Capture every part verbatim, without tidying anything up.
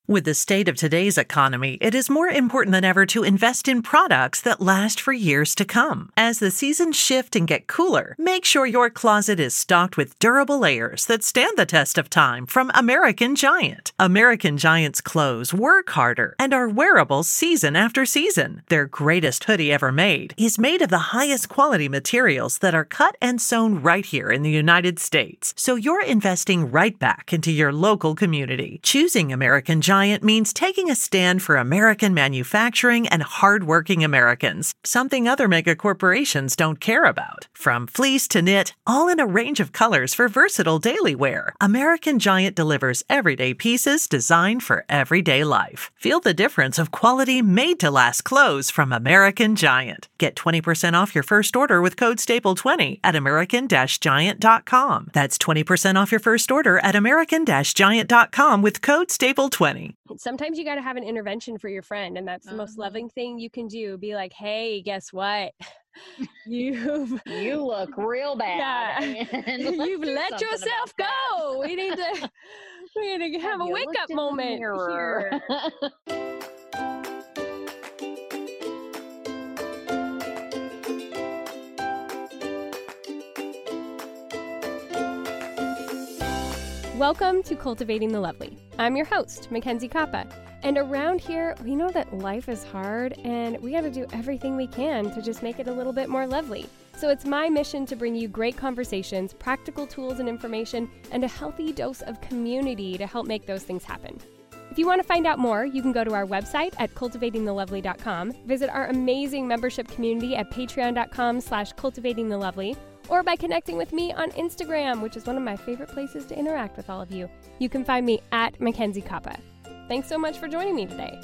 With the state of today's economy, it is more important than ever to invest in products that last for years to come. As the seasons shift and get cooler, make sure your closet is stocked with durable layers that stand the test of time from American Giant. American Giant's clothes work harder and are wearable season after season. Their greatest hoodie ever made is made of the highest quality materials that are cut and sewn right here in the United States. So you're investing right back into your local community. Choosing American Giant means taking a stand for American manufacturing and hardworking Americans, something other mega corporations don't care about. From fleece to knit, all in a range of colors for versatile daily wear, American Giant delivers everyday pieces designed for everyday life. Feel the difference of quality made-to-last clothes from American Giant. Get twenty percent off your first order with code staple twenty at american giant dot com. That's twenty percent off your first order at american giant dot com with code staple twenty. Sometimes you got to have an intervention for your friend, and that's the uh-huh. most loving thing you can do. Be like, hey, guess what? You've you look real bad. Yeah. You've let yourself go. We need to we need to have, have a wake up moment here. Welcome to Cultivating the Lovely. I'm your host, Mackenzie Koppa. And around here, we know that life is hard and we got to do everything we can to just make it a little bit more lovely. So it's my mission to bring you great conversations, practical tools and information, and a healthy dose of community to help make those things happen. If you want to find out more, you can go to our website at cultivating the lovely dot com, visit our amazing membership community at patreon dot com slash cultivating the lovely, or by connecting with me on Instagram, which is one of my favorite places to interact with all of you. You can find me at Mackenzie Koppa. Thanks so much for joining me today.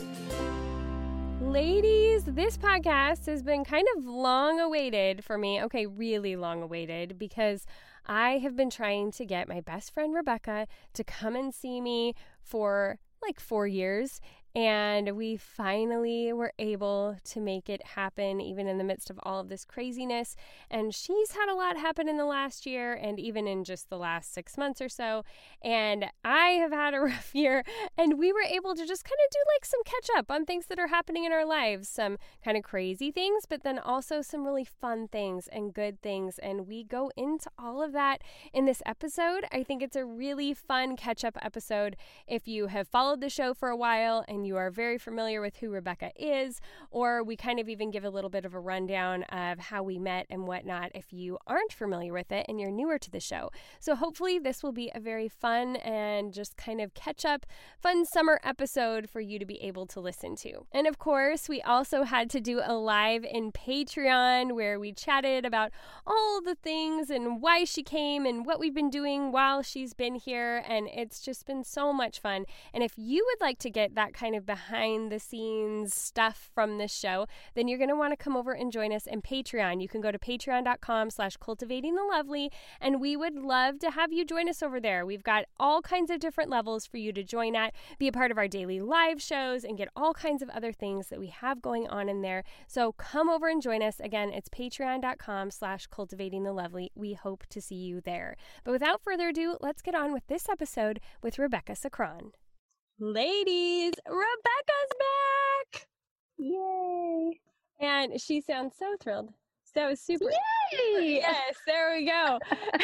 Ladies, this podcast has been kind of long awaited for me. Okay, really long awaited, because I have been trying to get my best friend Rebecca to come and see me for like four years. And we finally were able to make it happen, even in the midst of all of this craziness. And she's had a lot happen in the last year and even in just the last six months or so. And I have had a rough year. And we were able to just kind of do like some catch up on things that are happening in our lives, some kind of crazy things, but then also some really fun things and good things. And we go into all of that in this episode. I think it's a really fun catch up episode. If you have followed the show for a while and you are very familiar with who Rebecca is, or we kind of even give a little bit of a rundown of how we met and whatnot if you aren't familiar with it and you're newer to the show. So hopefully this will be a very fun and just kind of catch up, fun summer episode for you to be able to listen to. And of course, we also had to do a live in Patreon where we chatted about all the things and why she came and what we've been doing while she's been here. And it's just been so much fun. And if you would like to get that kind of behind the scenes stuff from this show, then you're going to want to come over and join us in Patreon. You can go to patreon dot com slash cultivating the lovely, and we would love to have you join us over there. We've got all kinds of different levels for you to join at, be a part of our daily live shows, and get all kinds of other things that we have going on in there. So come over and join us. Again, it's patreon dot com slash cultivating the lovely. We hope to see you there. But without further ado, let's get on with this episode with Rebecca Sacron. Ladies, Rebecca's back! Yay! And she sounds so thrilled. So super. Yay! Yes, there we go.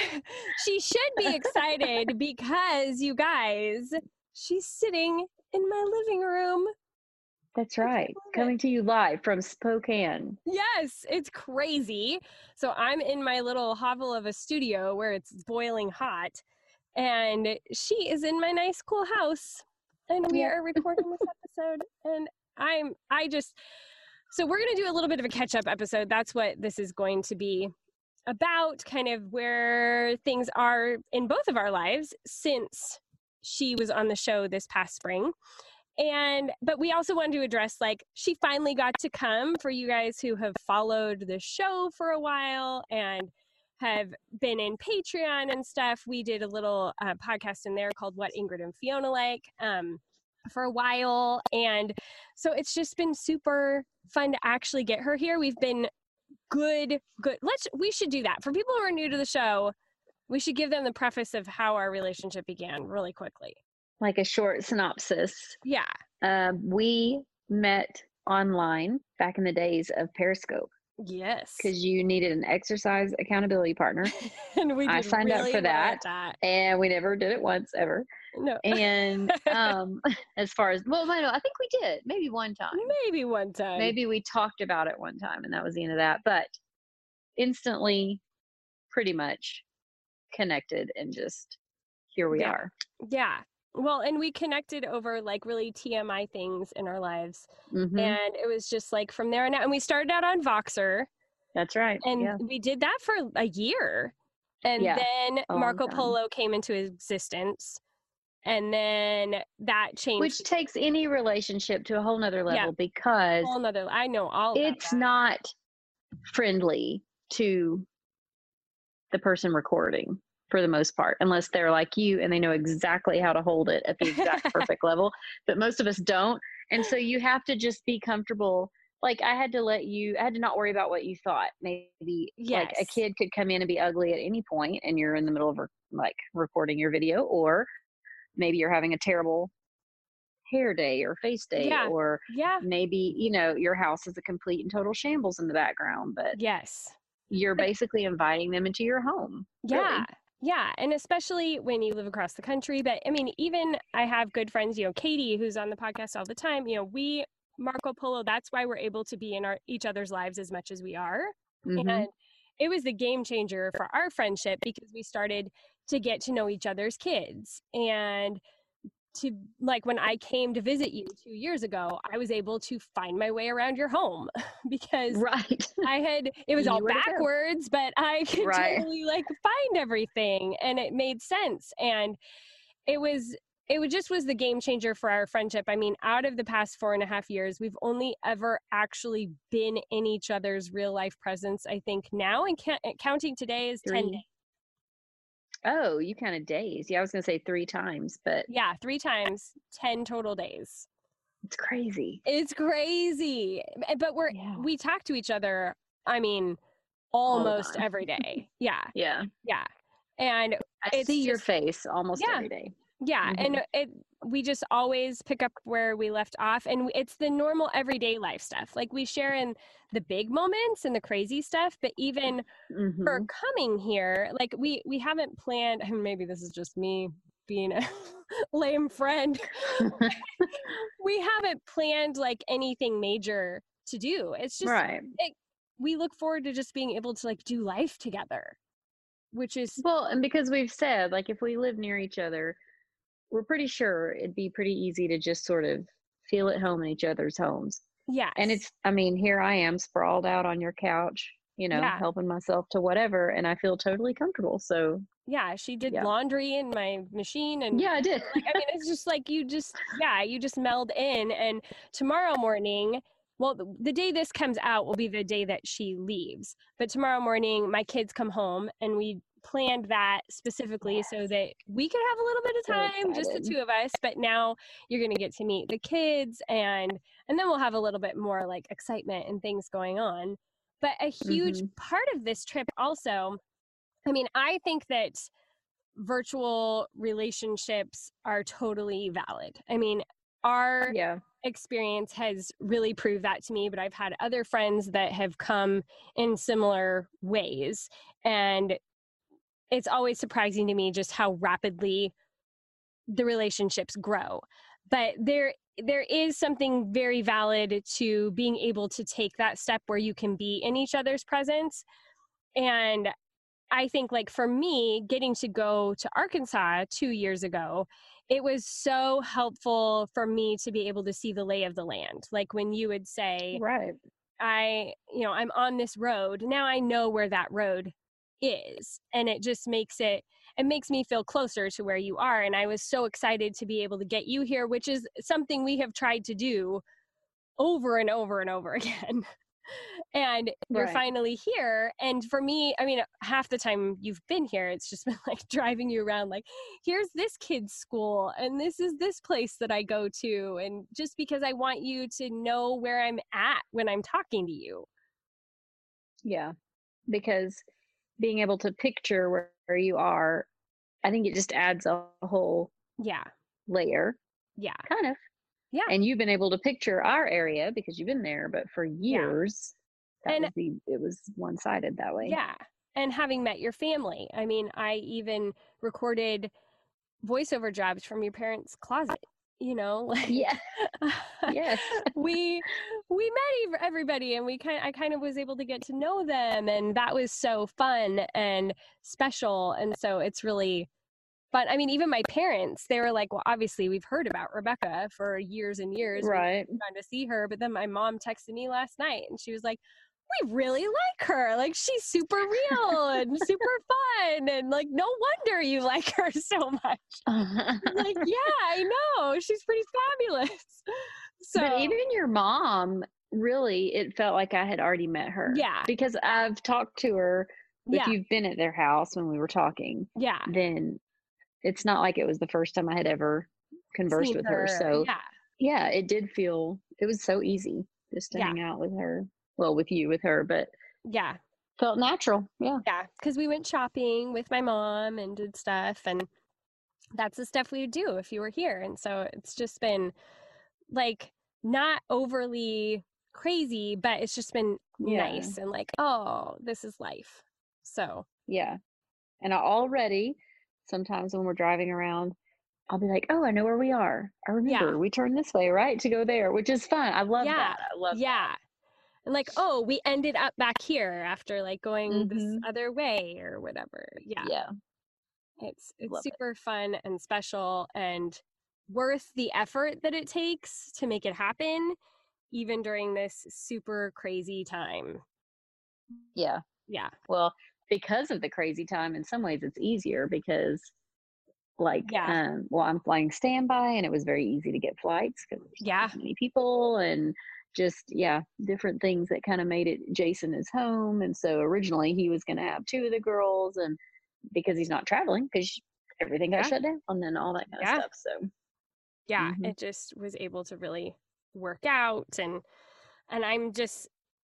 She should be excited because, you guys, she's sitting in my living room. That's right. Coming to you live from Spokane. Yes, it's crazy. So I'm in my little hovel of a studio where it's boiling hot, and she is in my nice, cool house. And we are recording this episode, and I'm, I just, so we're going to do a little bit of a catch-up episode. That's what this is going to be about, kind of where things are in both of our lives since she was on the show this past spring. And, but we also wanted to address, like, she finally got to come. For you guys who have followed the show for a while and have been in Patreon and stuff, we did a little uh, podcast in there called What Ingrid and Fiona Like um, for a while. And so it's just been super fun to actually get her here. We've been good, good. Let's, we should do that. For people who are new to the show, we should give them the preface of how our relationship began really quickly. like a short synopsis. Yeah. Um, we met online back in the days of Periscope Yes. because you needed an exercise accountability partner. And we I did signed up really for well that, at that. and we never did it once ever. No. And um, as far as, well, no, I think we did maybe one time. Maybe one time. Maybe we talked about it one time, and that was the end of that. But instantly, pretty much connected, and just here we Yeah. are. Yeah. Well, and we connected over like really T M I things in our lives. Mm-hmm. And it was just like from there on out. And we started out on Voxer. That's right. And yeah. we did that for a year. And Yeah, then a long Marco time. Polo came into existence. And then that changed. Which takes any relationship to a whole nother level, Yeah. because whole nother, I know all about it's that. not friendly to the person recording for the most part, unless they're like you and they know exactly how to hold it at the exact perfect level. But most of us don't. And so you have to just be comfortable. Like, I had to let you, I had to not worry about what you thought. Maybe like a Yes. kid could come in and be ugly at any point, and you're in the middle of like recording your video, or maybe you're having a terrible hair day or face day, Yeah. or Yeah. maybe, you know, your house is a complete and total shambles in the background, but Yes. you're basically inviting them into your home. Yeah. Really. Yeah. And especially when you live across the country. But I mean, even I have good friends, you know, Katie, who's on the podcast all the time, you know, we, Marco Polo, that's why we're able to be in our each other's lives as much as we are. Mm-hmm. And it was the game changer for our friendship, because we started to get to know each other's kids. And to, like, when I came to visit you two years ago, I was able to find my way around your home because Right. I had, it was You all knew where to go. backwards, but I could Right. totally like find everything, and it made sense. And it was, it was just was the game changer for our friendship. I mean, out of the past four and a half years, we've only ever actually been in each other's real life presence, I think now, and ca- counting today is ten Three. days. Oh, you counted days. Yeah, I was going to say three times, but Yeah, three times, ten total days. it's crazy. It's crazy. But we're, Yeah. we talk to each other, I mean, All the almost time. every day. Yeah. Yeah. Yeah. And I it's see your just- face almost Yeah. every day. yeah. Mhm. And it, we just always pick up where we left off, and it's the normal everyday life stuff. Like, we share in the big moments and the crazy stuff, but even Mhm. for coming here, like we, we haven't planned, and maybe this is just me being a lame friend. We haven't planned like anything major to do. It's just, Right. it, we look forward to just being able to like do life together, which is, Well, and because we've said, like, if we live near each other, we're pretty sure it'd be pretty easy to just sort of feel at home in each other's homes. yes. And it's, I mean, here I am sprawled out on your couch, you know, Yeah. helping myself to whatever, and I feel totally comfortable. So, yeah, she did Yeah. laundry in my machine, and yeah, I did. like, I mean, it's just like you just, yeah, you just meld in. And tomorrow morning, well, the, the day this comes out will be the day that she leaves. But tomorrow morning, my kids come home, and we planned that specifically so that we could have a little bit of So time, just the excited. two of us. But now you're going to get to meet the kids, and and then we'll have a little bit more like excitement and things going on. But a huge Mhm. part of this trip also, I mean, I think that virtual relationships are totally valid. I mean, our Yeah. experience has really proved that to me, but I've had other friends that have come in similar ways. And it's always surprising to me just how rapidly the relationships grow. But there there is something very valid to being able to take that step where you can be in each other's presence. And I think, like, for me, getting to go to Arkansas two years ago, it was so helpful for me to be able to see the lay of the land. Like, when you would say, Right. I, you know, I'm on this road, now I know where that road is. And it just makes it, it makes me feel closer to where you are. And I was so excited to be able to get you here, which is something we have tried to do over and over and over again. And you're Right. finally here. And for me, I mean, half the time you've been here, it's just been like driving you around, like, here's this kid's school, and this is this place that I go to. And just because I want you to know where I'm at when I'm talking to you. Yeah. Because being able to picture where, where you are, I think it just adds a whole Yeah. layer, Yeah. kind of. Yeah. And you've been able to picture our area because you've been there, but for years, that And was the, it was one sided that way. yeah. And having met your family, I mean, I even recorded voiceover jobs from your parents' closet, you know, like Yeah. Yes. we we met ev- everybody, and we kind I kind of was able to get to know them, and that was so fun and special. And so it's really fun. I mean, even my parents, they were like, well, obviously we've heard about Rebecca for years and years. Right. We've gone to see her, but then my mom texted me last night and she was like, we really like her. Like, she's super real and super fun. And like, no wonder you like her so much. Like, yeah, I know. She's pretty fabulous. So, But even your mom, really, it felt like I had already met her. Yeah. Because I've talked to her. Yeah. If you've been at their house when we were talking, yeah, then it's not like it was the first time I had ever conversed Seen with her. So yeah, yeah, it did feel, it was so easy just to Yeah. hang out with her. Well, with you, with her, but yeah, felt natural. Yeah. yeah. Because we went shopping with my mom and did stuff, and that's the stuff we would do if you were here. And so it's just been like not overly crazy, but it's just been Yeah. nice and like, oh, this is life. So Yeah. And I already, sometimes when we're driving around, I'll be like, oh, I know where we are. I remember Yeah. we turn this way, right? To go there, which is fun. I love yeah, that. I love yeah. And like, oh, we ended up back here after like going this Mhm. other way or whatever. Yeah. that. Yeah. It's it's Love it. super fun and special and worth the effort that it takes to make it happen, even during this super crazy time. Yeah. Yeah. Well, because of the crazy time, in some ways it's easier because like Yeah. um well, I'm flying standby and it was very easy to get flights because there's not Yeah. as many people and just yeah, different things that kind of made it. Jason is home, and so originally he was going to have two of the girls, and because he's not traveling because everything got Yeah. shut down and then all that kind Yeah. of stuff. So Yeah. Mhm. It just was able to really work out, and and I'm just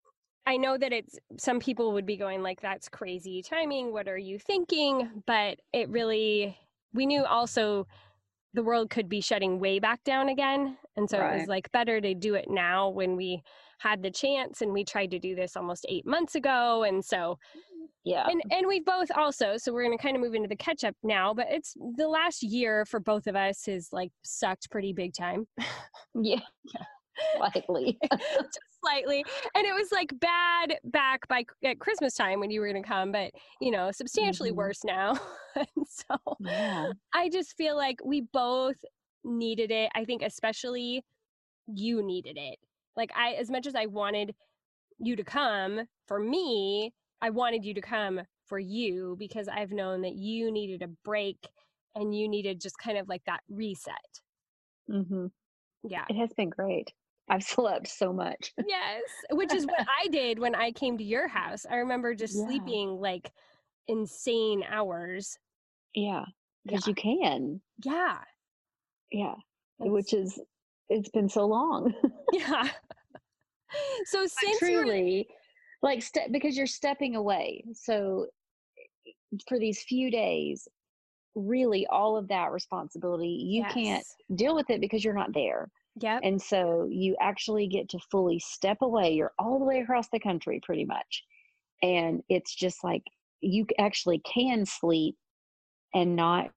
I know that it's some people would be going like, that's crazy timing. What are you thinking? But it really, we knew also the world could be shutting way back down again. And so it was Right. like better to do it now when we had the chance. And we tried to do this almost eight months ago. And so, Yeah. and, and we both also, so we're going to kind of move into the catch up now, but it's the last year for both of us has like sucked pretty big time. Yeah. Slightly. Just slightly. And it was like bad back by at Christmas time when you were going to come, but you know, substantially Mhm. worse now. And so Yeah. I just feel like we both needed it. I think especially you needed it. Like I, as much as I wanted you to come for me, I wanted you to come for you because I've known that you needed a break and you needed just kind of like that reset. Mhm. Yeah. It has been great. I've slept so much. Yes, which is what I did when I came to your house. I remember just Yeah. sleeping like insane hours. Yeah. Yeah. Because you can. Yeah. Yeah. It's- Which is, it's been so long. yeah. So But since you were, truly, like, ste- because you're stepping away. So for these few days, really all of that responsibility, you can't yes. deal with it because you're not there. Yep. And so you actually get to fully step away. You're all the way across the country pretty much. And it's just like you c- actually can sleep and not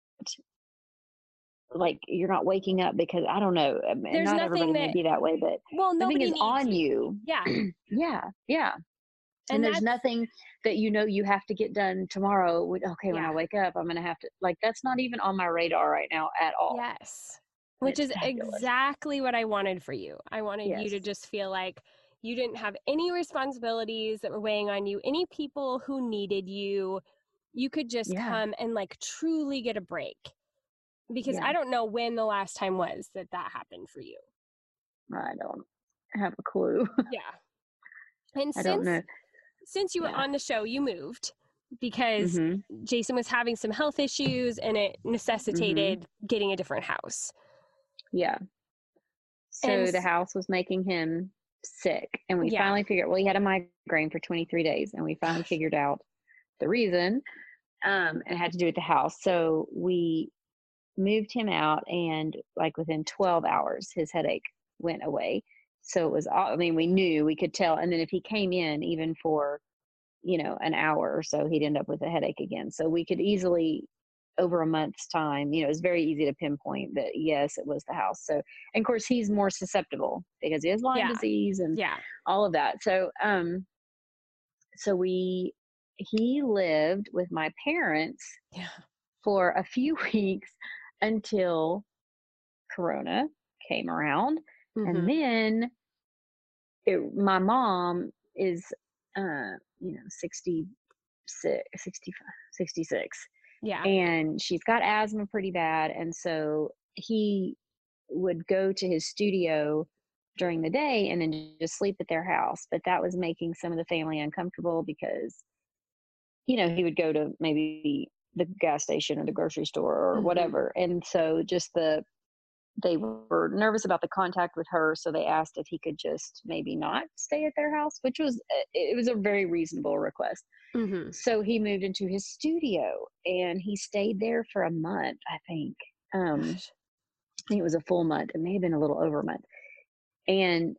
like you're not waking up because I don't know. I mean, There's not nothing everybody may that, be that way, but well, nothing nobody is needs on you. you. Yeah. Yeah. Yeah. And, And there's that's, nothing that you know you have to get done tomorrow. With, okay, when I yeah. wake up, I'm going to have to, like, that's not even on my radar right now at all. Yes. And Which it's is fabulous. exactly what I wanted for you. I wanted you to Yes. just feel like you didn't have any responsibilities that were weighing on you, any people who needed you. You could just Yeah. come and like truly get a break. Because Yeah. I don't know when the last time was that that happened for you. I don't have a clue. Yeah. And I don't since know. since you were Yeah. on the show, you moved because hmm Jason was having some health issues and it necessitated getting a different house. Yeah. So And the s- house was making him sick. And we Yeah. finally figured, well, he had a migraine for twenty-three days. And we finally Gosh. figured out the reason. Um, and it had to do with the house. So we moved him out, and like within twelve hours, his headache went away. So it was, I mean, we knew, we could tell. And then if he came in even for, you know, an hour or so, he'd end up with a headache again. So we could easily, over a month's time, you know, it was very easy to pinpoint that, yes, it was the house. So, and of course, he's more susceptible because he has Lyme Yeah. disease and Yeah. all of that. So, um, so we, he lived with my parents Yeah. for a few weeks until Corona came around. And Mm-hmm. then it, my mom is, uh, you know, sixty-six, sixty-five, sixty-six, Yeah. and she's got asthma pretty bad. And so he would go to his studio during the day and then just sleep at their house. But that was making some of the family uncomfortable because, you know, he would go to maybe the gas station or the grocery store or Mm-hmm. whatever. And so just the, they were nervous about the contact with her. So they asked if he could just maybe not stay at their house, which was, it was a very reasonable request. Mm-hmm. So he moved into his studio and he stayed there for a month, I think. Um, Gosh. I think it was a full month. It may have been a little over a month. And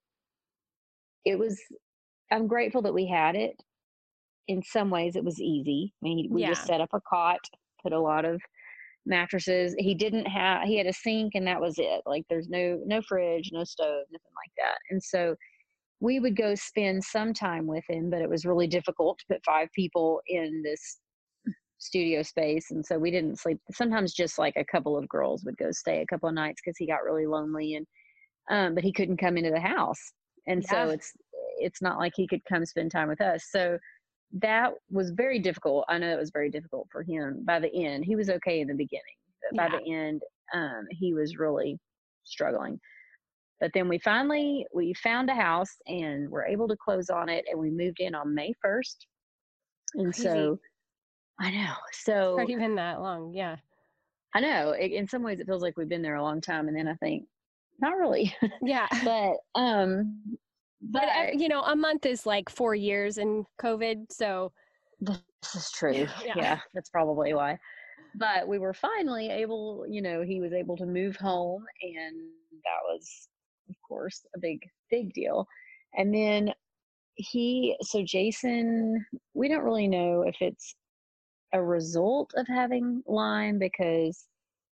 it was, I'm grateful that we had it. In some ways, it was easy. I mean, we Yeah. just set up a cot, put a lot of mattresses. He didn't have, he had a sink and that was it. Like there's no, no fridge, no stove, nothing like that. And so we would go spend some time with him, but it was really difficult to put five people in this studio space. And so we didn't sleep. Sometimes just like a couple of girls would go stay a couple of nights because he got really lonely, and um, but he couldn't come into the house. And Yeah. so it's it's not like he could come spend time with us. So that was very difficult. I know it was very difficult for him. By the end, he was okay in the beginning, but by Yeah. the end, um, he was really struggling. But then we finally we found a house and were able to close on it, and we moved in on May first. And Crazy. so I know. It's So already been that long. Yeah. I know it, in some ways it feels like we've been there a long time, and then I think not really. Yeah. but um, But, but uh, you know, a month is like four years in COVID. So, this is true. Yeah. Yeah, that's probably why. But we were finally able, you know, he was able to move home, and that was, of course, a big, big deal. And then he, so Jason, we don't really know if it's a result of having Lyme because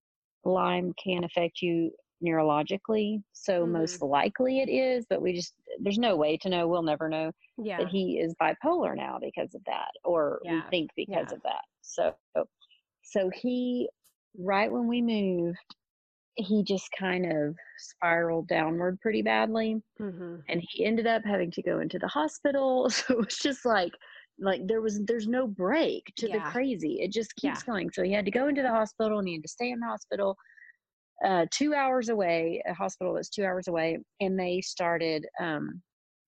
Lyme can affect you neurologically. So Mhm. most likely it is, but we just, there's no way to know. We'll never know yeah. that he is bipolar now because of that, or we Yeah. think because Yeah. of that. So, so he, right when we moved, he just kind of spiraled downward pretty badly, Mm-hmm. and he ended up having to go into the hospital. So it was just like, like there was, there's no break to the Yeah. crazy. It just keeps Yeah. going. So he had to go into the hospital, and he had to stay in the hospital, uh, two hours away, a hospital that's two hours away. And they started, um,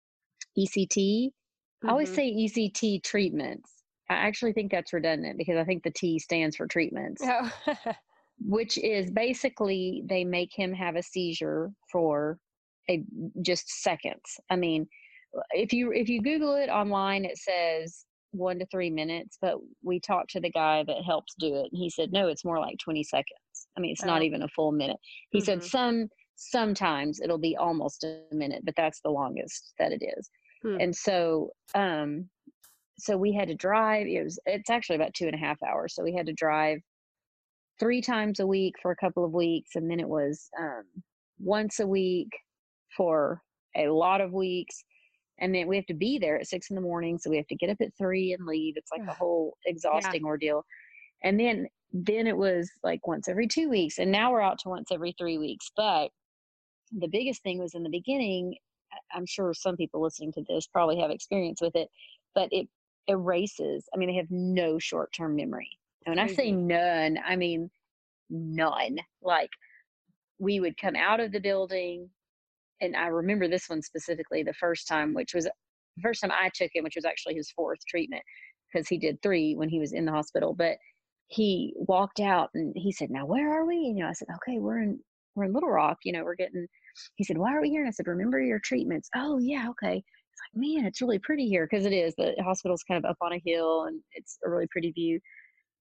E C T. I always Mhm. say E C T treatments. I actually think that's redundant because I think the T stands for treatments, Oh. which is basically they make him have a seizure for a just seconds. I mean, if you if you Google it online, it says one to three minutes, but we talked to the guy that helps do it, and he said no, it's more like twenty seconds. I mean, it's not Oh. even a full minute. He said Mhm. some sometimes it'll be almost a minute, but that's the longest that it is. Hmm. And so, um, so we had to drive. It was it's actually about two and a half hours. So we had to drive three times a week for a couple of weeks, and then it was um, once a week for a lot of weeks. And then we have to be there at six in the morning, so we have to get up at three and leave. It's like a whole Yeah. exhausting ordeal. And then then it was like once every two weeks, and now we're out to once every three weeks. But the biggest thing was in the beginning. I- I'm sure some people listening to this probably have experience with it, but it erases. I mean, they have no short term memory. And when I say Crazy. none, I mean none. Like we would come out of the building, and I remember this one specifically the first time, which was the first time I took him, which was actually his fourth treatment because he did three when he was in the hospital. But he walked out and he said, "Now where are we?" And, you know, I said, "Okay, we're in we're in Little Rock. You know, we're getting." He said, "Why are we here?" And I said, "Remember your treatments." "Oh yeah, okay." It's like, man, it's really pretty here because it is. The hospital's kind of up on a hill, and it's a really pretty view.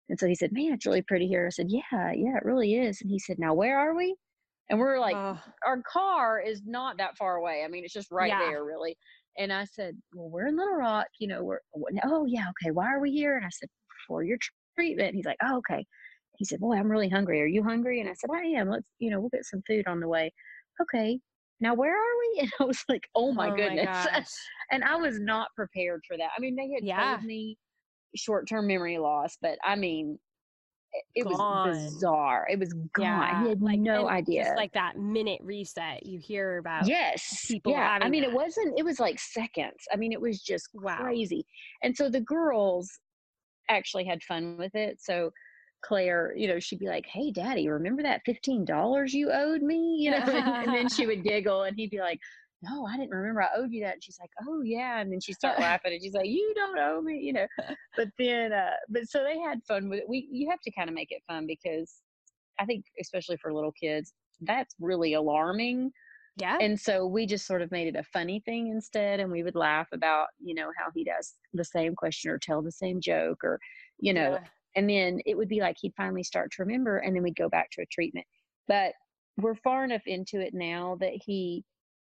And so he said, man, it's really pretty here. I said, yeah, yeah, it really is. And he said, now where are we? And we're like, Oh, our car is not that far away. I mean, it's just right yeah. there, really. And I said, well, we're in Little Rock, you know, we're, oh, yeah, okay, why are we here? And I said, for your treatment. And he's like, oh, okay. He said, boy, I'm really hungry. Are you hungry? And I said, I am. Let's, you know, we'll get some food on the way. Okay. Now, where are we? And I was like, oh my Oh my goodness. gosh. And I was not prepared for that. I mean, they had Yeah. told me short term memory loss, but I mean, it, it was Gone. bizarre. It was gone. He Yeah. had Like, no and just idea. like that minute reset you hear about Yes. people Yeah. I having mean, it that. wasn't, it was like seconds. I mean, it was just Wow. crazy. And so the girls actually had fun with it. So Claire, you know, she'd be like, hey, daddy, remember that fifteen dollars you owed me? You know, and, and then she would giggle and he'd be like, no, I didn't remember I owed you that. And she's like, oh, yeah. And then she'd start laughing and she's like, you don't owe me, you know. But then, uh, but so they had fun with it. We, you have to kind of make it fun because I think, especially for little kids, that's really alarming. Yeah. And so we just sort of made it a funny thing instead. And we would laugh about, you know, how he'd ask the same question or tell the same joke or, you know, Yeah. and then it would be like he'd finally start to remember and then we'd go back to a treatment. But we're far enough into it now that he,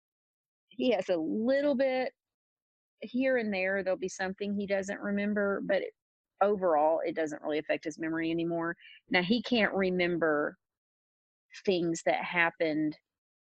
he has a little bit here and there. There'll be something he doesn't remember, but it, overall, it doesn't really affect his memory anymore. Now, he can't remember things that happened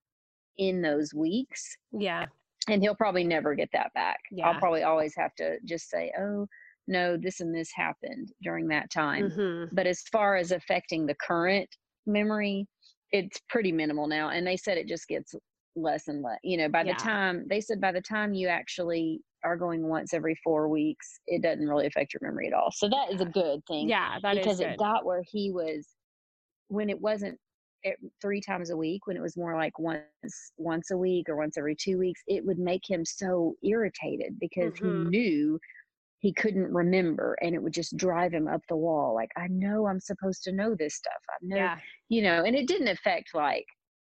in those weeks. Yeah. And he'll probably never get that back. I'll Yeah. probably always have to just say, oh, no, this and this happened during that time. Mm-hmm. But as far as affecting the current memory, it's pretty minimal now. And they said it just gets less and less. You know, by Yeah. the time, they said by the time you actually are going once every four weeks, it doesn't really affect your memory at all. So that is a good thing Yeah, that is because it good. got where he was, when it wasn't it, three times a week, when it was more like once once a week or once every two weeks, it would make him so irritated because he Mm-hmm. knew he couldn't remember and it would just drive him up the wall. Like, I know I'm supposed to know this stuff. I know, Yeah. you know, and it didn't affect like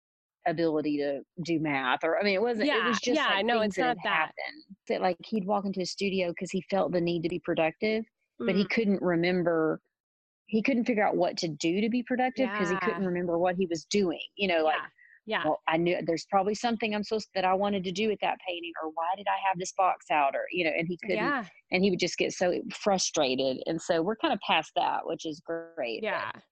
ability to do math or, I mean, it wasn't, it Yeah. was just Yeah. like No, things it's that not had that. happened. That like he'd walk into a studio because he felt the need to be productive, but he Mm. couldn't remember he couldn't figure out what to do to be productive because he couldn't Yeah. remember what he was doing. You know, like, Yeah. Yeah. well, I knew there's probably something I'm supposed that I wanted to do with that painting, or why did I have this box out, or you know, and he couldn't, Yeah. and he would just get so frustrated. And so we're kind of past that, which is great. Yeah. But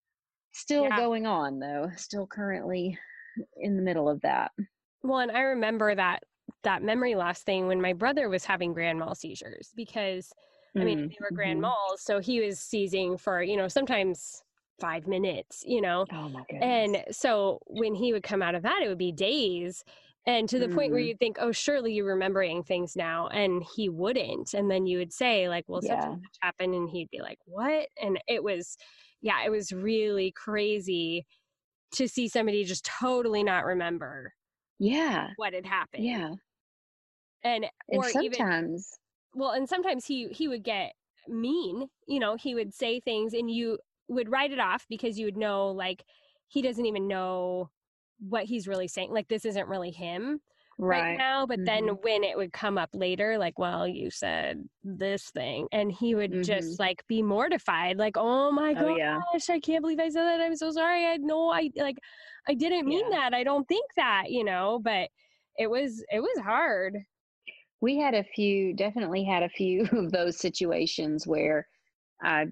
still Yeah. going on though, still currently in the middle of that. Well, and I remember that that memory loss thing when my brother was having grand mal seizures because I mean, Mm, they were grand mhm. mals, so he was seizing for, you know, sometimes five minutes, you know. Oh my goodness. And so when he would come out of that, it would be days. And to the point where Mm, you'd think, oh, surely you're remembering things now. And he wouldn't. And then you would say, like, well, such yeah. and such happened. And he'd be like, what? And it was, yeah, it was really crazy to see somebody just totally not remember Yeah. what had happened. Yeah. And, And or even, sometimes, well, and sometimes he he would get mean, you know, he would say things and you would write it off because you would know, like, he doesn't even know what he's really saying. Like, this isn't really him right right. now. But then Mhm. when it would come up later, like, well, you said this thing, and he would Mhm. just like be mortified, like, oh my Oh yeah. gosh, I can't believe I said that. I'm so sorry. I had no, I like, I didn't mean Yeah. that. I don't think that, you know, but it was, it was hard. We had a few, definitely had a few of those situations where I,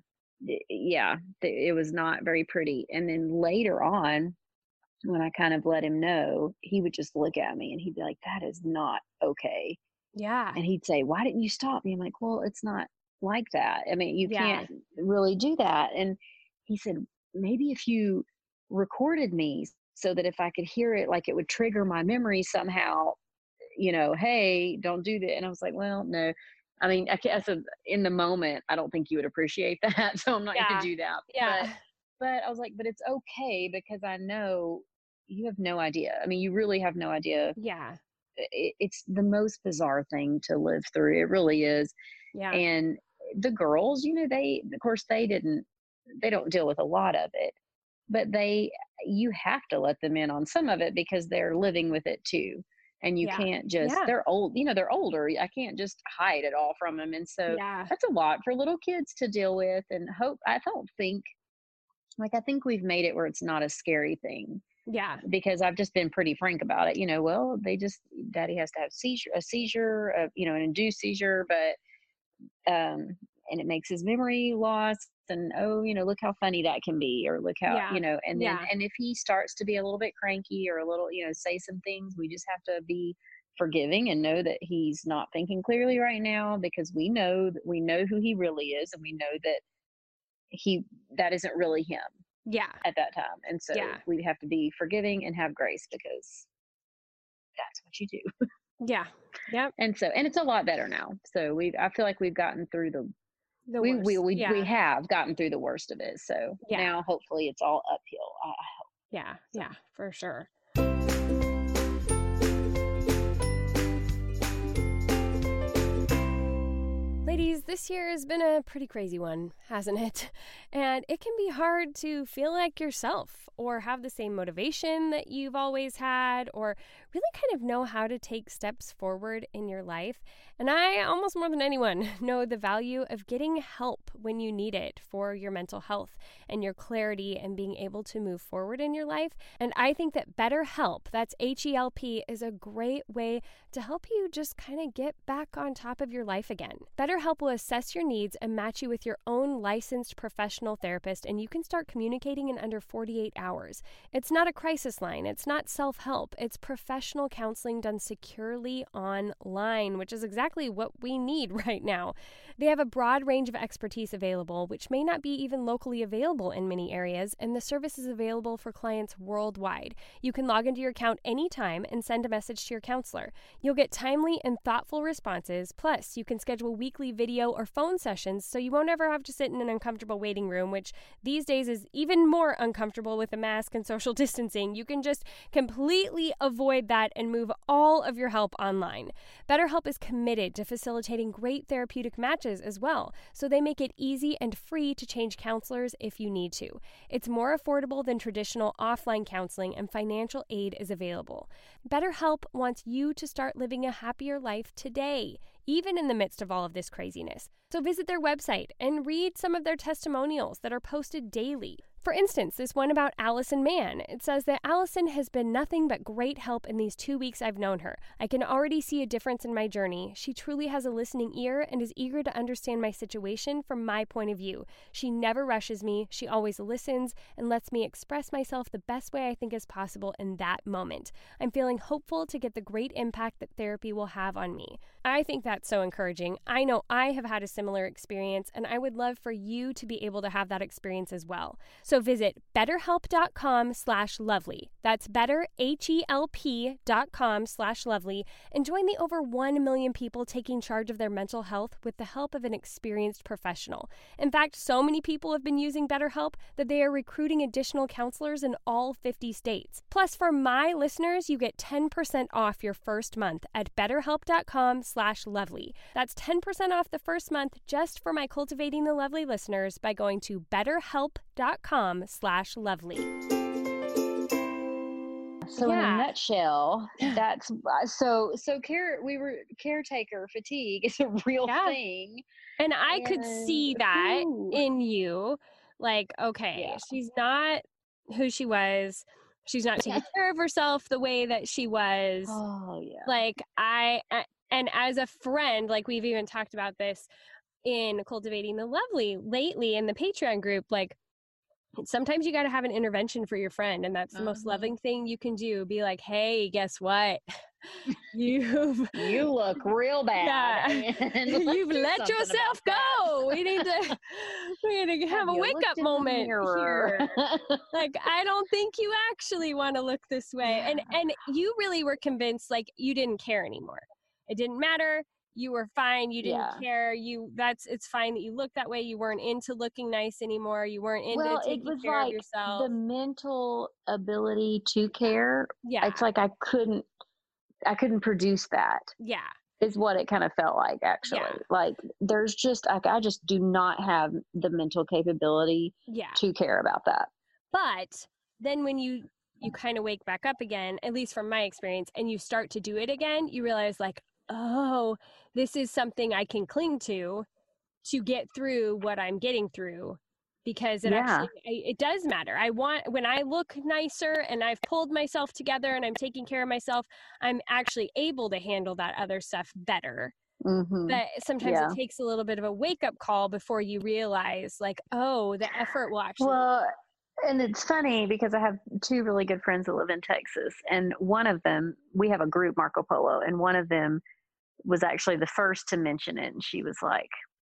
yeah, it was not very pretty. And then later on, when I kind of let him know, he would just look at me and he'd be like, that is not okay. Yeah. And he'd say, why didn't you stop me? I'm like, well, it's not like that. I mean, you Yeah. can't really do that. And he said, maybe if you recorded me so that if I could hear it, like it would trigger my memory somehow, you know, hey, don't do that. And I was like, well, no. I mean, I guess in the moment, I don't think you would appreciate that. So I'm not going to Yeah. do that. Yeah. But, but I was like, but it's okay because I know you have no idea. I mean, you really have no idea. Yeah. It, it's the most bizarre thing to live through. It really is. Yeah. And the girls, you know, they, of course, they didn't, they don't deal with a lot of it, but they, you have to let them in on some of it because they're living with it too. And you Yeah. can't just, Yeah. they're old, you know, they're older. I can't just hide it all from them. And so Yeah. that's a lot for little kids to deal with. And hope, I don't think, like, I think we've made it where it's not a scary thing Yeah. because I've just been pretty frank about it. You know, well, they just, daddy has to have seizure, a seizure, a, you know, an induced seizure, but, um, and it makes his memory lost. And, oh, you know, look how funny that can be, or look how, Yeah. you know, and then, Yeah. and if he starts to be a little bit cranky or a little, you know, say some things, we just have to be forgiving and know that he's not thinking clearly right now, because we know that we know who he really is. And we know that he, that isn't really him Yeah. at that time. And so Yeah. we have to be forgiving and have grace, because that's what you do. Yeah. Yep. And so, and it's a lot better now. So we, I feel like we've gotten through the, The we, worst. we, we, yeah. we have gotten through the worst of it. So Yeah. now hopefully it's all uphill. I, I hope. Yeah. So. Yeah, for sure. Ladies, this year has been a pretty crazy one, hasn't it? And it can be hard to feel like yourself, or have the same motivation that you've always had, or really kind of know how to take steps forward in your life. And I, almost more than anyone, know the value of getting help when you need it for your mental health and your clarity and being able to move forward in your life. And I think that BetterHelp, that's H E L P, is a great way to help you just kind of get back on top of your life again. BetterHelp will assess your needs and match you with your own licensed professional therapist, and you can start communicating in under forty-eight hours. It's not a crisis line. It's not self-help. It's professional counseling done securely online, which is exactly what we need right now. They have a broad range of expertise available, which may not be even locally available in many areas, and the service is available for clients worldwide. You can log into your account anytime and send a message to your counselor. You'll get timely and thoughtful responses, plus you can schedule weekly video or phone sessions so you won't ever have to sit in an uncomfortable waiting room, which these days is even more uncomfortable with a mask and social distancing. You can just completely avoid that and move all of your help online. BetterHelp is committed to facilitating great therapeutic matches as well, so they make it easy and free to change counselors if you need to. It's more affordable than traditional offline counseling, and financial aid is available. BetterHelp wants you to start living a happier life today, even in the midst of all of this craziness. So visit their website and read some of their testimonials that are posted daily. For instance, this one about Allison Mann. It says that Allison has been nothing but great help in these two weeks I've known her. I can already see a difference in my journey. She truly has a listening ear and is eager to understand my situation from my point of view. She never rushes me. She always listens and lets me express myself the best way I think is possible in that moment. I'm feeling hopeful to get the great impact that therapy will have on me. I think that's so encouraging. I know I have had a similar experience, and I would love for you to be able to have that experience as well. So visit betterhelp.com slash lovely. That's better, H-E-L-P dot com slash lovely, and join the over one million people taking charge of their mental health with the help of an experienced professional. In fact, so many people have been using BetterHelp that they are recruiting additional counselors in all fifty states. Plus, for my listeners, you get ten percent off your first month at betterhelp.com slash lovely. That's ten percent off the first month just for my Cultivating the Lovely listeners by going to betterhelp.com slash lovely. So in Yeah. a nutshell, that's so so care we were caretaker fatigue is a real Yeah. thing. And I could see And that ooh, in you. Like, okay, yeah. she's not who she was. She's not taking care of herself the way that she was. Oh yeah. Like, I, I- and as a friend, like we've even talked about this in Cultivating the Lovely lately in the Patreon group, like, sometimes you got to have an intervention for your friend, and that's the most Uh-huh. loving thing you can do. Be like, hey, guess what? You've You look real bad. Yeah. And let's you've do let something yourself about that. go. We need to we need to have, Have a you wake looked up in the moment mirror? here. Like, I don't think you actually want to look this way. And and you really were convinced, like, you didn't care anymore. It didn't matter. You were fine. You didn't Yeah. care. You that's it's fine that you looked that way. You weren't into looking nice anymore. You weren't into Well, it taking was care of like yourself. the mental ability to care. Yeah. It's like I couldn't I couldn't produce that. Yeah. Is what it kind of felt like, actually. Yeah. Like there's just like I just do not have the mental capability Yeah. to care about that. But then when you you kind of wake back up again, at least from my experience, and you start to do it again, you realize like, oh, this is something I can cling to to get through what I'm getting through, because it Yeah. actually, it does matter. I want, when I look nicer and I've pulled myself together and I'm taking care of myself, I'm actually able to handle that other stuff better. Mm-hmm. But sometimes Yeah. it takes a little bit of a wake up call before you realize like, oh, the effort will actually. Well, and it's funny because I have two really good friends that live in Texas, and one of them, we have a group, Marco Polo, and one of them was actually the first to mention it. And she was like,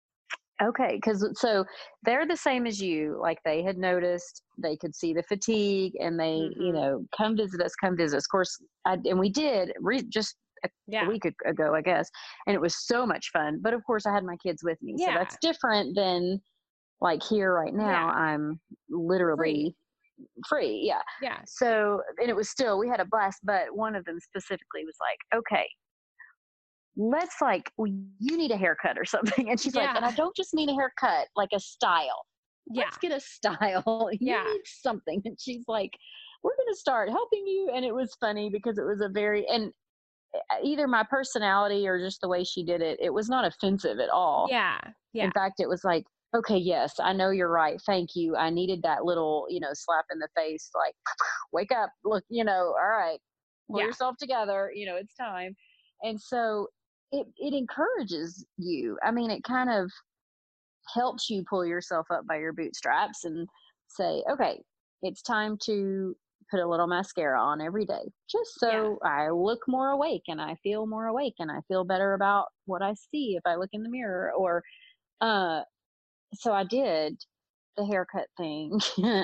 okay, because so they're the same as you. Like they had noticed, they could see the fatigue, and they, Mm-hmm. you know, come visit us, come visit us. Of course, I, and we did re- just a, Yeah. a week ago, I guess, and it was so much fun. But of course, I had my kids with me, Yeah. so that's different than like here right now. Yeah. I'm literally free. free. Yeah. Yeah. So, and it was still, we had a blast. But one of them specifically was like, okay, let's like, well, you need a haircut or something. And she's Yeah. like, and I don't just mean a haircut, like a style. Yeah. Let's get a style. You Yeah. need something. And she's like, we're going to start helping you. And it was funny because it was a very, and either my personality or just the way she did it, it was not offensive at all. Yeah. Yeah. In fact, it was like, okay, yes, I know you're right. Thank you. I needed that little, you know, slap in the face, like, wake up, look, you know, all right, pull Yeah. yourself together, you know, it's time. And so it, it encourages you. I mean, it kind of helps you pull yourself up by your bootstraps and say, okay, it's time to put a little mascara on every day, just so Yeah. I look more awake and I feel more awake and I feel better about what I see if I look in the mirror. Or, uh, so I did the haircut thing.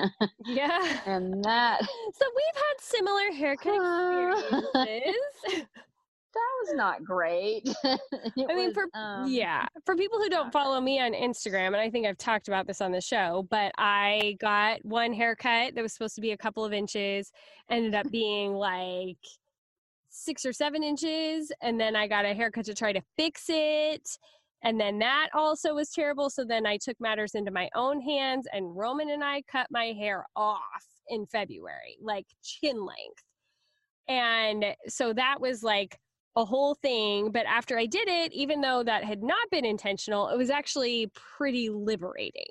Yeah. And that, So we've had similar haircut experiences. that was not great. I mean, was, for um, yeah, for people who don't follow me on Instagram, and I think I've talked about this on the show, but I got one haircut that was supposed to be a couple of inches, ended up being like six or seven inches, and then I got a haircut to try to fix it, and then that also was terrible. So then I took matters into my own hands, and Roman and I cut my hair off in February, like chin length. And so that was like a whole thing. But after I did it, even though that had not been intentional, it was actually pretty liberating.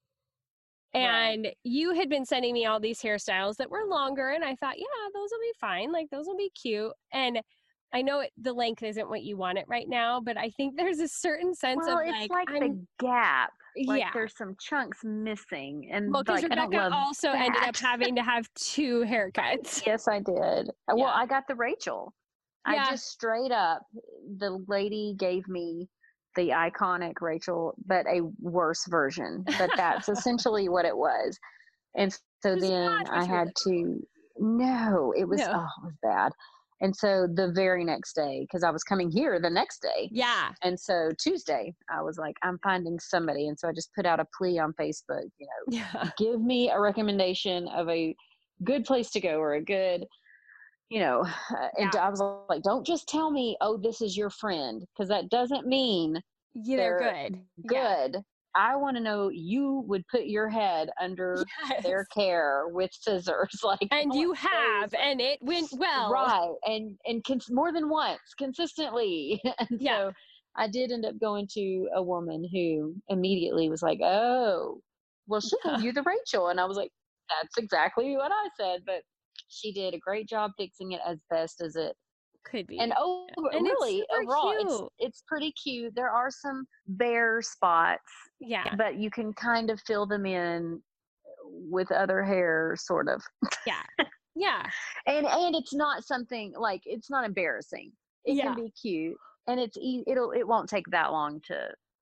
And right. You had been sending me all these hairstyles that were longer, and I thought, yeah, those will be fine. Like, those will be cute. And I know it, the length isn't what you want it right now, but I think there's a certain sense well, of it's like, like I'm, the gap. Like yeah, there's some chunks missing, and well, because like, I don't Rebecca love also that. ended up having to have two haircuts. Yes, I did. Yeah. Well, I got the Rachel. Yeah. I just straight up, the lady gave me the iconic Rachel, but a worse version. But that's essentially what it was. And so then I had to, no, it was, no. oh, it was bad. And so the very next day, because I was coming here the next day. Yeah. And so Tuesday, I was like, I'm finding somebody. And so I just put out a plea on Facebook, you know, yeah. give me a recommendation of a good place to go or a good, you know, and yeah. I was like, don't just tell me, oh, this is your friend, because that doesn't mean yeah, they're, they're good. Good. Yeah. I want to know you would put your head under yes. their care with scissors, like, and you have, seriously. And it went well, right? And and cons- more than once, consistently. And yeah. so I did end up going to a woman who immediately was like, "Oh, well, she gave you the Rachel," and I was like, "That's exactly what I said." But she did a great job fixing it as best as it could be. And oh, and really, it's overall, cute. it's it's pretty cute. There are some bare spots, yeah, but you can kind of fill them in with other hair, sort of. Yeah, yeah. and and it's not something like, it's not embarrassing. It yeah. can be cute, and it's it'll it won't take that long to,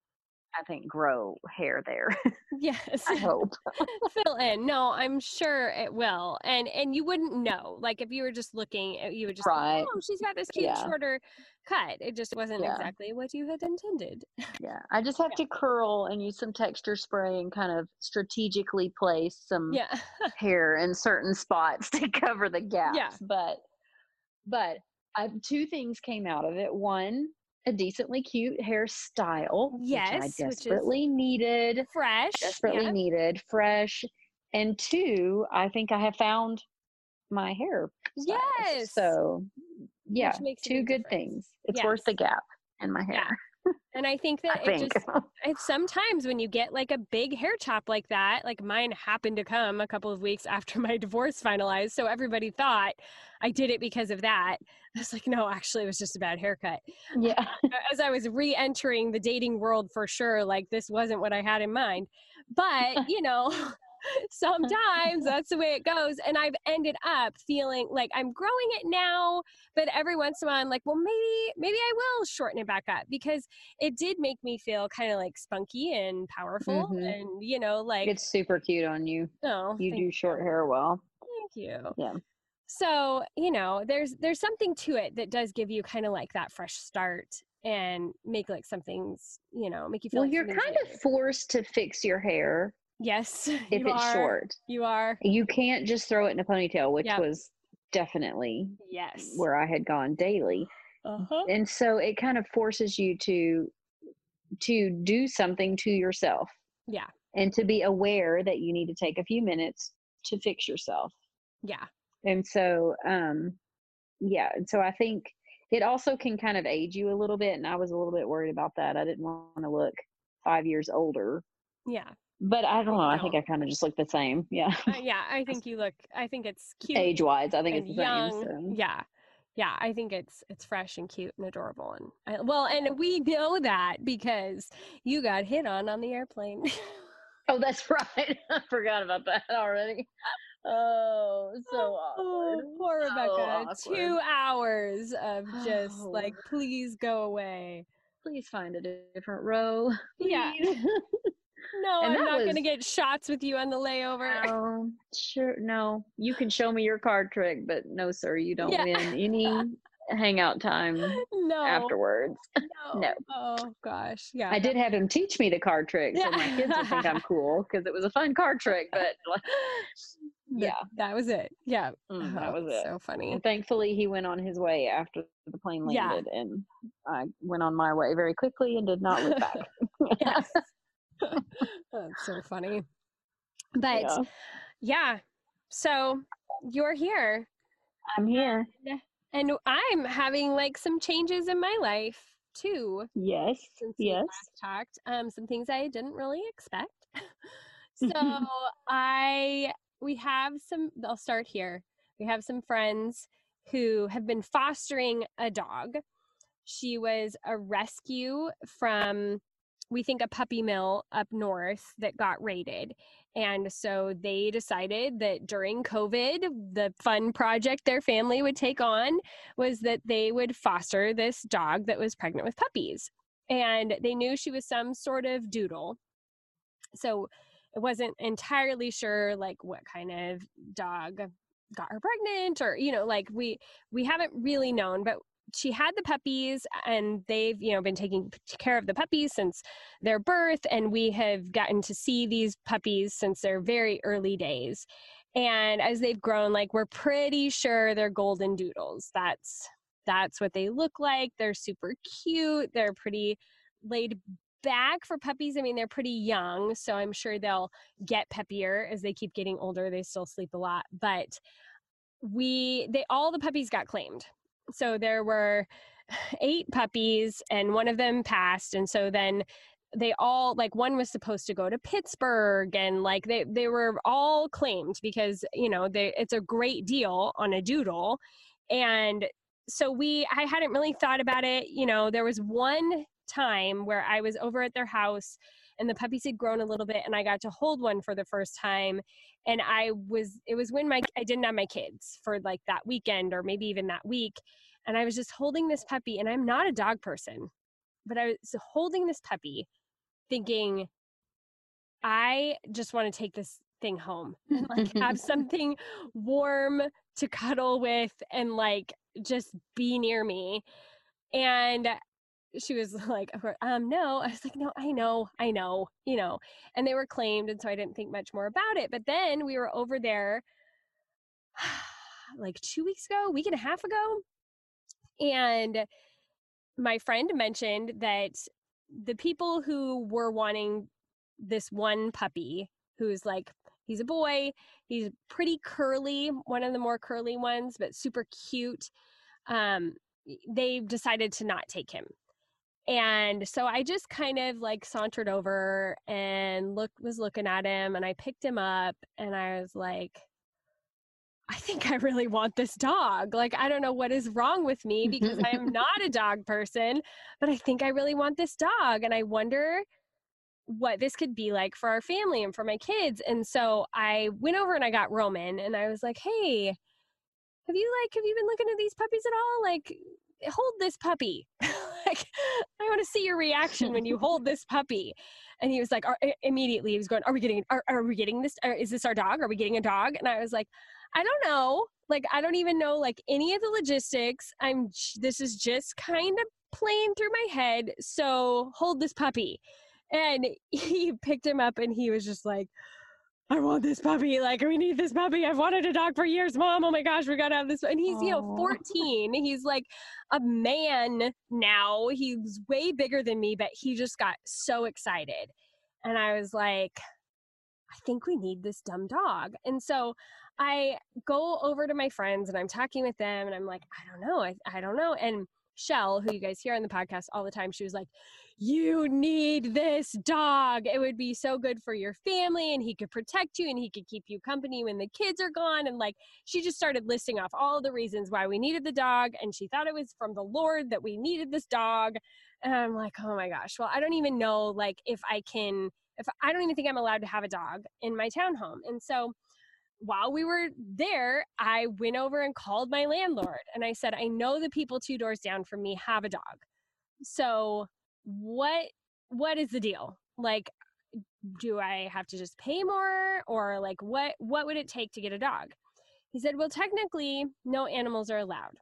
I think, grow hair there. Yes. I hope. Fill in. No, I'm sure it will. And and you wouldn't know. Like, if you were just looking, you would just right. think, oh, she's got this cute yeah. shorter cut. It just wasn't yeah. exactly what you had intended. Yeah. I just have yeah. to curl and use some texture spray and kind of strategically place some yeah. hair in certain spots to cover the gaps. Yeah. But but I, two things came out of it. One, a decently cute hairstyle, yes, which I desperately which needed. Fresh. Desperately yeah. needed. Fresh. And two, I think I have found my hair stylist. Yes. So yeah, Which makes a two big good difference. things. It's Yes. worth the gap in my Yeah. hair. And I think I that it think. just, it's sometimes when you get like a big hair chop like that, like mine happened to come a couple of weeks after my divorce finalized. So everybody thought I did it because of that. I was like, no, actually, it was just a bad haircut. Yeah. As I was re-entering the dating world for sure, like this wasn't what I had in mind. But, you know, sometimes that's the way it goes. And I've ended up feeling like I'm growing it now, but every once in a while I'm like, well, maybe, maybe I will shorten it back up, because it did make me feel kind of like spunky and powerful. Mhm. And, you know, like, It's super cute on you. oh, You thank do you. short hair well. Thank you. Yeah. So, you know, there's there's something to it that does give you kind of like that fresh start and make like something's, you know, make you feel Well, like you're something's kind new. of forced to fix your hair Yes, if you it's are. short. You are. You can't just throw it in a ponytail, which Yep. was definitely Yes. where I had gone daily. Uh-huh. And so it kind of forces you to to do something to yourself Yeah. and to be aware that you need to take a few minutes to fix yourself. Yeah. And so um yeah, and so I think it also can kind of age you a little bit, and I was a little bit worried about that. I didn't want to look five years older. Yeah. But I don't know. I No. think I kind of just look the same. Yeah. Uh, yeah, I think you look, I think it's cute Age wise, I think and it's the young. same. So. Yeah. Yeah, I think it's it's fresh and cute and adorable. And I, well, and we know that because you got hit on on the airplane. Oh, that's right. I forgot about that already. Oh, so Oh, awkward. poor So Rebecca. awkward. Two hours of just Oh. like, please go away. Please find a different row. Yeah. Please. No, And I'm that not going to was- get shots with you on the layover. Oh, sure. No, you can show me your card trick, but no, sir, you don't Yeah. win any hangout time No. afterwards. No. No. Oh, gosh. Yeah. I did have him teach me the card trick, so Yeah. my kids would think I'm cool because it was a fun card trick. But like, That- yeah, That was it. Yeah. mm, that Oh, was it. So funny. And thankfully, he went on his way after the plane Yeah. landed, and I went on my way very quickly and did not look back. Yes. That's so funny. But Yeah. yeah, so you're here. I'm here. And I'm having like some changes in my life too. Yes. Since we Yes. last talked, um, some things I didn't really expect. So I, we have some, I'll start here. We have some friends who have been fostering a dog. She was a rescue from, we think, a puppy mill up north that got raided. And so they decided that during COVID, the fun project their family would take on was that they would foster this dog that was pregnant with puppies. And they knew she was some sort of doodle. So it wasn't entirely sure like what kind of dog got her pregnant, or, you know, like we, we haven't really known, but she had the puppies and they've, you know, been taking care of the puppies since their birth. And we have gotten to see these puppies since their very early days. And as they've grown, like we're pretty sure they're golden doodles. That's, that's what they look like. They're super cute. They're pretty laid back for puppies. I mean, they're pretty young, so I'm sure they'll get peppier as they keep getting older. They still sleep a lot, but we, they, all the puppies got claimed. So there were eight puppies and one of them passed. And so then they all, like one was supposed to go to Pittsburgh, and like they, they were all claimed because, you know, they, it's a great deal on a doodle. And so we, I hadn't really thought about it. You know, there was one time where I was over at their house and the puppies had grown a little bit and I got to hold one for the first time. And I was, it was when my, I didn't have my kids for like that weekend or maybe even that week. And I was just holding this puppy, and I'm not a dog person, but I was holding this puppy thinking, I just want to take this thing home and like have something warm to cuddle with and like just be near me. And she was like, um, no. I was like, no, I know, I know, you know, and they were claimed. And so I didn't think much more about it. But then we were over there like two weeks ago, a week and a half ago. And my friend mentioned that the people who were wanting this one puppy, who's like, he's a boy. He's pretty curly, one of the more curly ones, but super cute. Um, they decided to not take him. And so I just kind of like sauntered over and look was looking at him, and I picked him up, and I was like, I think I really want this dog. Like, I don't know what is wrong with me because I am not a dog person, but I think I really want this dog. And I wonder what this could be like for our family and for my kids. And so I went over and I got Roman, and I was like, hey, have you like, have you been looking at these puppies at all? Like, hold this puppy. Like, I want to see your reaction when you hold this puppy. And he was like, are, immediately he was going, are we getting, are, are we getting this? Are, is this our dog? Are we getting a dog? And I was like, I don't know. Like, I don't even know like any of the logistics. I'm, this is just kind of playing through my head. So hold this puppy. And he picked him up, and he was just like, I want this puppy. Like, we need this puppy. I've wanted a dog for years, Mom. Oh my gosh, we got to have this. And he's, Aww. you know, fourteen. He's like a man now. He's way bigger than me, but he just got so excited. And I was like, I think we need this dumb dog. And so I go over to my friends, and I'm talking with them, and I'm like, I don't know. I, I don't know. And Shell, who you guys hear on the podcast all the time, she was like, you need this dog. It would be so good for your family, and he could protect you, and he could keep you company when the kids are gone. And like, she just started listing off all the reasons why we needed the dog. And she thought it was from the Lord that we needed this dog. And I'm like, oh my gosh. Well, I don't even know like if I can, if I don't even think I'm allowed to have a dog in my townhome. And so while we were there, I went over and called my landlord, and I said, I know the people two doors down from me have a dog. So what, what is the deal? Like, do I have to just pay more, or like, what, what would it take to get a dog? He said, well, technically no animals are allowed,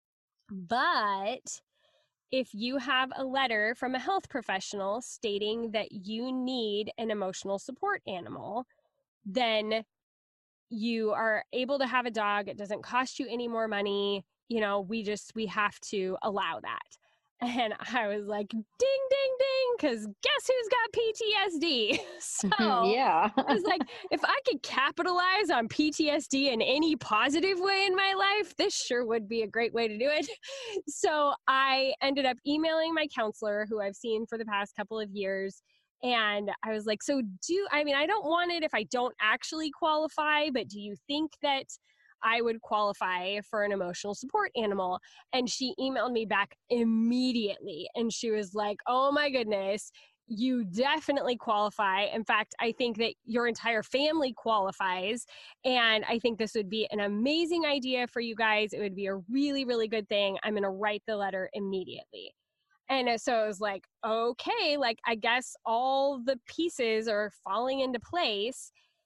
but if you have a letter from a health professional stating that you need an emotional support animal, then you are able to have a dog. It doesn't cost you any more money. You know, we just, we have to allow that. And I was like, ding, ding, ding, because guess who's got P T S D? So yeah. I was like, if I could capitalize on P T S D in any positive way in my life, this sure would be a great way to do it. So I ended up emailing my counselor, who I've seen for the past couple of years. And I was like, so do, I mean, I don't want it if I don't actually qualify, but do you think that I would qualify for an emotional support animal? And she emailed me back immediately. And she was like, oh my goodness, you definitely qualify. In fact, I think that your entire family qualifies. And I think this would be an amazing idea for you guys. It would be a really, really good thing. I'm going to write the letter immediately. And so it was like, okay, like, I guess all the pieces are falling into place.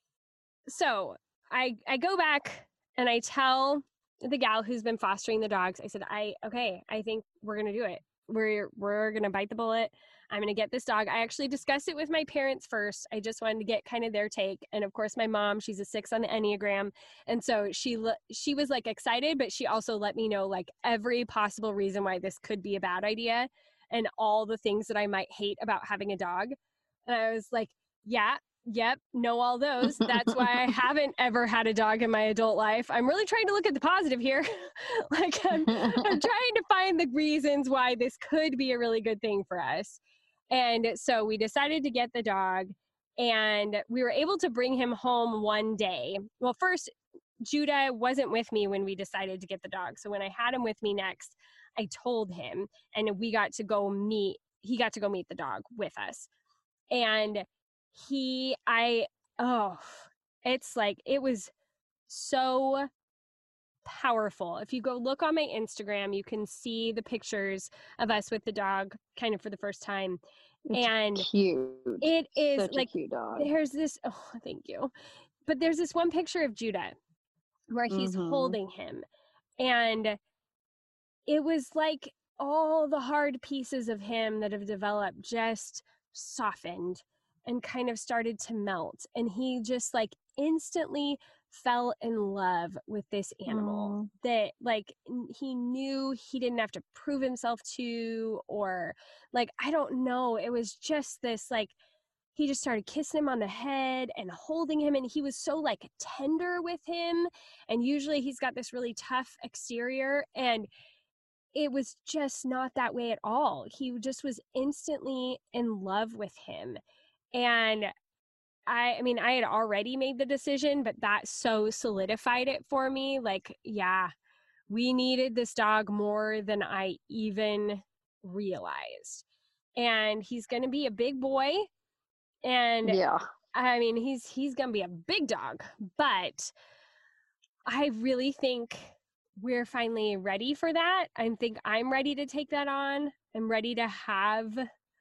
So I I go back and I tell the gal who's been fostering the dogs, I said, I, okay, I think we're going to do it. We're, we're going to bite the bullet. I'm going to get this dog. I actually discussed it with my parents first. I just wanted to get kind of their take. And of course, my mom, she's a six on the Enneagram. And so she, she was like excited, but she also let me know like every possible reason why this could be a bad idea and all the things that I might hate about having a dog. And I was like, yeah, yep, know all those. That's why I haven't ever had a dog in my adult life. I'm really trying to look at the positive here. Like I'm, I'm trying to find the reasons why this could be a really good thing for us. And so we decided to get the dog, and we were able to bring him home one day. Well, first, Judah wasn't with me when we decided to get the dog. So when I had him with me next, I told him, and we got to go meet, he got to go meet the dog with us. And he, I, oh, it's like, it was so powerful. If you go look on my Instagram, you can see the pictures of us with the dog kind of for the first time. It's and cute. It is Such like, a cute dog. There's this, oh, thank you. But there's this one picture of Judah where he's Mhm. holding him. And it was like all the hard pieces of him that have developed just softened and kind of started to melt. And he just like instantly fell in love with this animal Mm. that like n- he knew he didn't have to prove himself to, or like, I don't know. It was just this like he just started kissing him on the head and holding him. And he was so like tender with him. And usually he's got this really tough exterior. And it was just not that way at all. He just was instantly in love with him. And I, I mean, I had already made the decision, but that so solidified it for me. Like, yeah, we needed this dog more than I even realized. And he's going to be a big boy. And Yeah. I mean, he's he's going to be a big dog, but I really think we're finally ready for that. I think I'm ready to take that on. I'm ready to have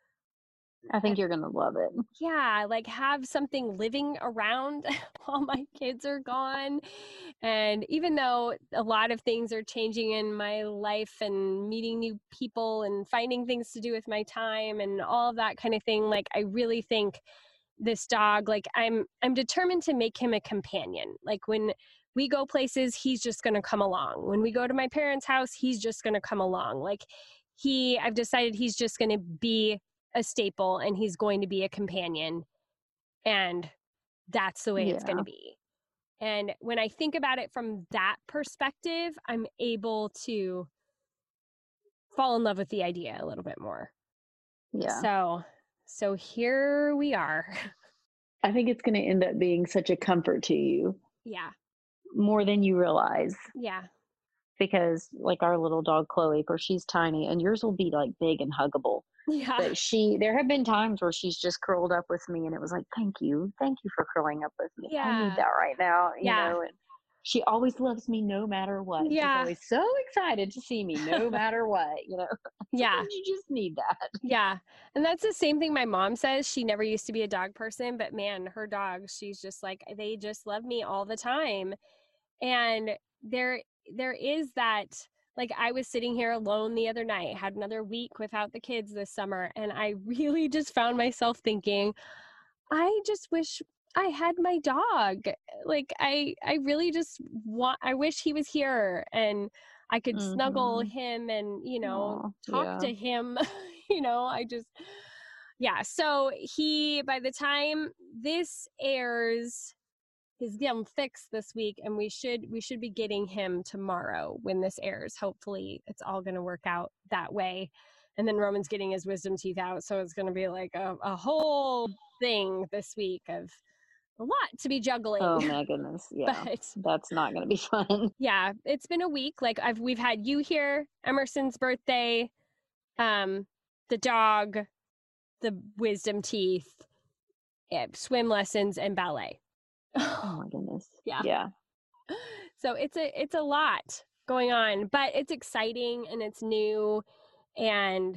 I think you're going to love it. yeah, like have something living around while my kids are gone. And even though a lot of things are changing in my life and meeting new people and finding things to do with my time and all of that kind of thing, like I really think this dog, like I'm I'm determined to make him a companion. Like when we go places, he's just going to come along. When we go to my parents' house, he's just going to come along. Like he I've decided he's just going to be a staple and he's going to be a companion, and that's the way Yeah. it's going to be. And when I think about it from that perspective, I'm able to fall in love with the idea a little bit more. Yeah. So, so here we are. I think it's going to end up being such a comfort to you Yeah. more than you realize. Yeah. Because like our little dog Chloe, of course she's tiny, and yours will be like big and huggable. Yeah. But she, there have been times where she's just curled up with me, and it was like, thank you, thank you for curling up with me. I Yeah. need that right now, you Yeah. know. And she always loves me no matter what. She's Yeah. always so excited to see me no matter what, you know. Yeah. Sometimes you just need that. Yeah. And that's the same thing my mom says. She never used to be a dog person, but man, her dogs, she's just like, they just love me all the time. And there, there is that, like I was sitting here alone the other night, had another week without the kids this summer. And I really just found myself thinking, I just wish I had my dog. Like I, I really just want, I wish he was here and I could mm-hmm. snuggle him and, you know, Aww, talk yeah. to him, you know, I just, yeah. So he, by the time this airs, he's getting fixed this week, and we should we should be getting him tomorrow when this airs. Hopefully it's all going to work out that way. And then Roman's getting his wisdom teeth out, so it's going to be like a, a whole thing this week of a lot to be juggling. Oh my goodness. Yeah. But, that's not going to be fun. Yeah, it's been a week. Like I've we've had you here, Emerson's birthday, um the dog, the wisdom teeth, yeah, swim lessons, and ballet. Oh my goodness. Yeah. Yeah. So it's a it's a lot going on, but it's exciting and it's new, and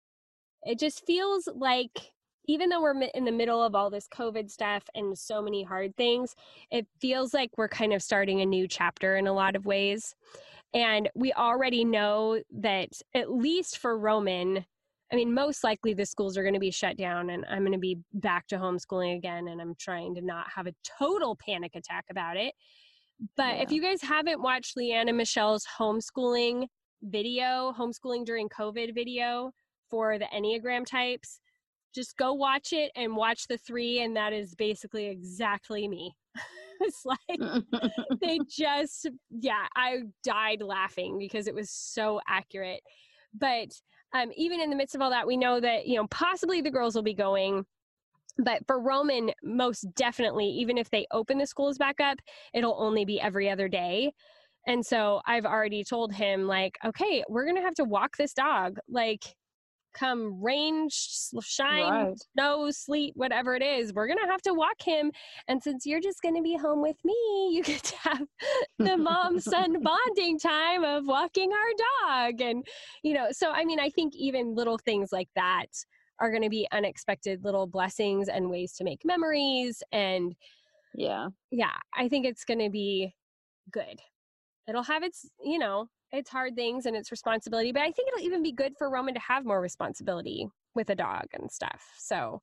it just feels like even though we're in the middle of all this COVID stuff and so many hard things, it feels like we're kind of starting a new chapter in a lot of ways. And we already know that at least for Roman, I mean, most likely the schools are going to be shut down and I'm going to be back to homeschooling again. And I'm trying to not have a total panic attack about it. But yeah. If you guys haven't watched Leanne and Michelle's homeschooling video, homeschooling during COVID video for the Enneagram types, just go watch it and watch the three. And that is basically exactly me. It's like they just, yeah, I died laughing because it was so accurate. But um, even in the midst of all that, we know that, you know, possibly the girls will be going. But for Roman, most definitely, even if they open the schools back up, it'll only be every other day. And so I've already told him, like, okay, we're going to have to walk this dog. Like, come rain, shine, right. snow, sleet, whatever it is, we're going to have to walk him. And since you're just going to be home with me, you get to have the mom-son bonding time of walking our dog. And, you know, so, I mean, I think even little things like that are going to be unexpected little blessings and ways to make memories. And yeah, yeah, I think it's going to be good. It'll have its, you know, it's hard things and it's responsibility, but I think it'll even be good for Roman to have more responsibility with a dog and stuff. So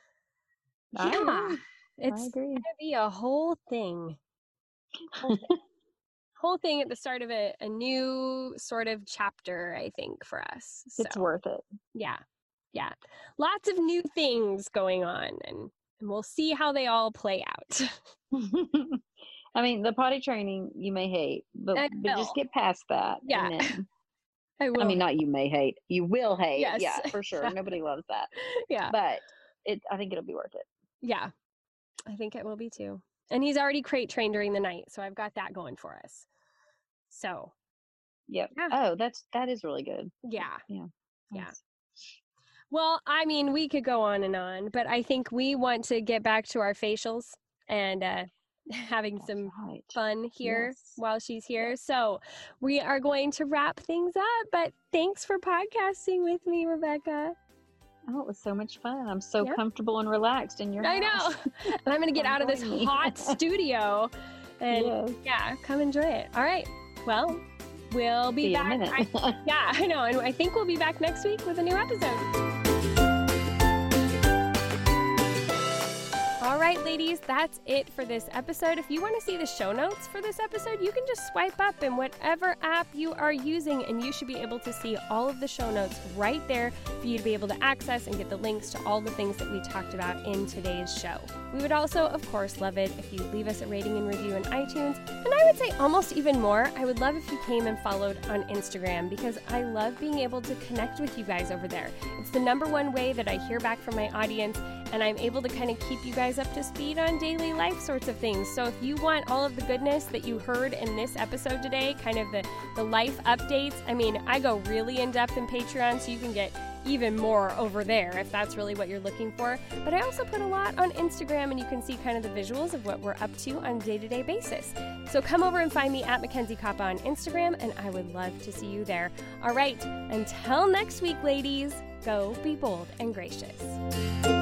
I yeah, agree. it's going to be a whole thing. Whole thing. whole thing at the start of a, a new sort of chapter, I think, for us. So, it's worth it. Yeah. Yeah. Lots of new things going on, and and we'll see how they all play out. I mean, the potty training you may hate, but, but just get past that. Yeah. And then, I will. I mean, not you may hate, you will hate. Yes. Yeah, for sure. Nobody loves that. Yeah. But it, I think it'll be worth it. Yeah, I think it will be too. And he's already crate trained during the night, so I've got that going for us. So. Yep. Yeah. Oh, that's, that is really good. Yeah. Yeah. Yeah. Nice. Well, I mean, we could go on and on, but I think we want to get back to our facials and uh, having That's some right. fun here Yes. while she's here. So we are going to wrap things up, but thanks for podcasting with me, Rebecca. Oh, it was so much fun. I'm so Yep. comfortable and relaxed in your I house. know. And I'm going to get out of this Join me. hot studio and Yes. yeah, come enjoy it. All right. Well, we'll be See you in back. a minute. I- yeah, I know. And I think we'll be back next week with a new episode. All right, ladies, that's it for this episode. If you want to see the show notes for this episode, you can just swipe up in whatever app you are using, and you should be able to see all of the show notes right there for you to be able to access and get the links to all the things that we talked about in today's show. We would also, of course, love it if you leave us a rating and review in iTunes. And I would say almost even more, I would love if you came and followed on Instagram, because I love being able to connect with you guys over there. It's the number one way that I hear back from my audience, and I'm able to kind of keep you guys up to speed on daily life sorts of things. So if you want all of the goodness that you heard in this episode today, kind of the, the life updates, I mean, I go really in depth in Patreon, so you can get even more over there if that's really what you're looking for. But I also put a lot on Instagram, and you can see kind of the visuals of what we're up to on a day-to-day basis. So come over and find me at Mackenzie Koppa on Instagram, and I would love to see you there. All right, until next week, ladies, go be bold and gracious.